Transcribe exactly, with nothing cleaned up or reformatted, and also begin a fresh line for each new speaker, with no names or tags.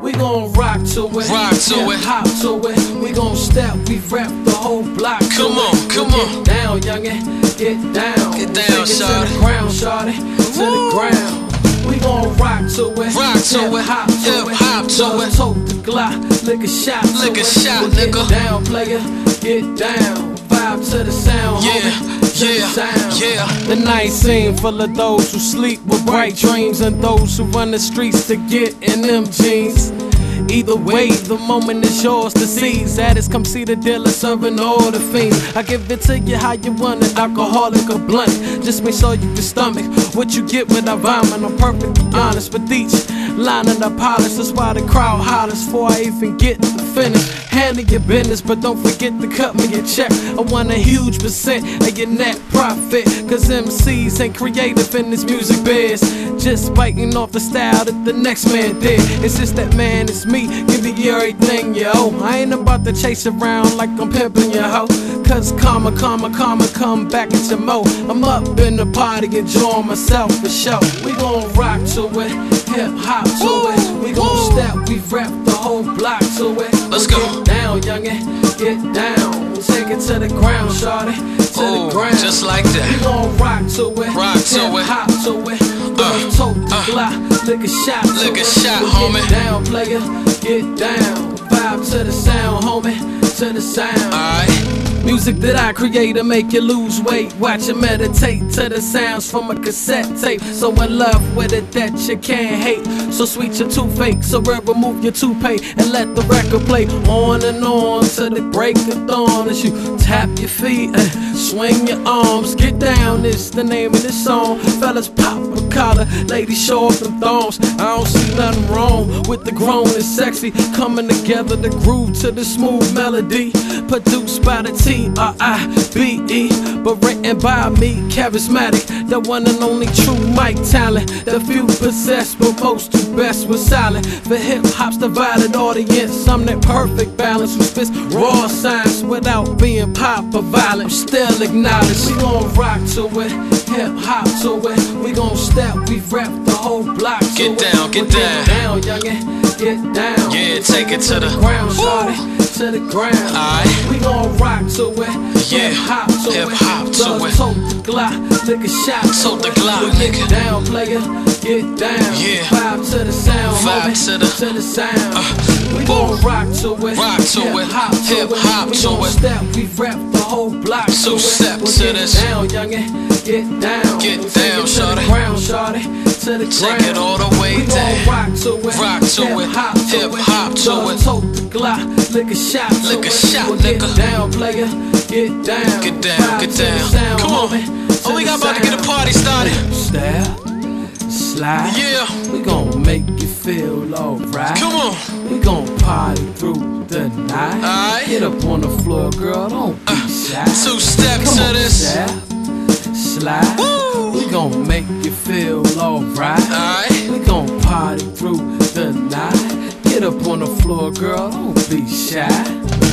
We gon' rock to it,
rock to it,
hop to it. We gon' step, we rap the whole block.
Come
to
on,
it.
come
Get
on.
down, youngin', get down.
Get down,
Take it
shawty.
to the ground, shawty, to the ground. We gon' rock to it,
rock to
hip,
it,
hop to
hip,
it.
hop to
Love
it.
tote the Glock, lick a shot,
Lick
to
a
it.
shot,
Well,
nigga.
Get down, player, get down. Vibe to the sound,
Yeah,
homie. To
yeah,
the sound.
yeah.
The night scene full of those who sleep with bright dreams and those who run the streets to get in them jeans. Either way, the moment is yours to seize. That is, come see the dealer serving all the fiends. I give it to you how you want it, alcoholic or blunt. Just make sure you can stomach what you get when I vomit. I'm perfectly honest with each line of the polish. That's why the crowd hollers before I even get to finish. Handle your business, but don't forget to cut me a check. I want a huge percent of your net profit. Cause M Cs ain't creative in this music biz. Just biting off the style that the next man did. It's just that, man, it's me. Give me everything, yo. I ain't about to chase around like I'm pimping your hoe. Cause karma, karma, karma, come back at your mo. I'm up in the party, enjoying myself for sure. We gon' rock to it, hip hop to it. We gon' step, we rap the whole block to it.
Let's go.
Get down, youngin', get down. Take it to the ground, shawty, to
Ooh,
the ground.
just like that.
We gon' rock to it,
Rock to
hip
it.
hop to it. Uh, tote the
uh,
Glock, lick a shot,
lick
to
a
it.
shot,
Well,
homie.
Get down, player, get down. Vibe to the sound, homie, to the sound.
Alright.
Music that I create to make you lose weight. Watch and meditate to the sounds from a cassette tape. So in love with it that you can't hate. So sweet your toothache, so remove your toupee and let the record play on and on to the break of dawn. As you tap your feet and swing your arms, get down, it's the name of this song. Fellas pop a collar, ladies show off them thongs. I don't see nothing wrong with the grown and sexy coming together to groove to the smooth melody. Produced by the T R I B E, but written by me, charismatic, the one and only true mic talent. The few possess, but most do best with silent. For hip hop's divided audience, I'm that perfect balance who spits raw science without being pop or violent. Still acknowledged. We gon' rock to it, hip hop to it. We gon' step, we rap the whole block to
Get
it.
down, get
Well,
down.
Get down, youngin', get down.
Yeah, take it to the
ground, shawty, to the ground.
Alright.
We gon' rock to it,
Yeah,
hip hop to
hip
it.
hop to
Love
it.
tote the Glock, lick a shot,
Tote the
to it.
Glock,
Well,
nigga.
Get down, player, get down.
Yeah.
Vibe to the sound,
Vibe
homie,
to the-
to the sound.
Uh,
we
boom.
gon' rock to it,
Rock to
hip
it,
hop to
hip
it.
hop
we
to
gon'
it.
step, we rap the whole block
Two
to it.
steps
Well,
to
get
this.
down, youngin', get down.
Get
Take
down,
it to
shawty.
the ground, shawty, to the
Take
ground.
it all the way
we gon'
down.
rock to it,
Rock to
hip
it,
hop to
hip
it.
hop to
Love
it.
tote the Glock, lick a shot, to
Lick a
it.
shot,
Well, get
nigga.
down, player, get down.
Get down,
Vibe
get
to the
down.
sound,
Come on.
homie,
Oh,
to
we
the
got about to get a
sound.
party started.
Step, slide.
Yeah.
We gon' make you feel alright.
Come on.
We gon' party through the night.
Alright.
Get up on the floor, girl, don't be shy.
Two steps
Come
to
on,
this.
step, slide.
Woo.
We gon' make you feel alright.
Alright.
We gon' party through the night. Get up on the floor, girl, don't be shy.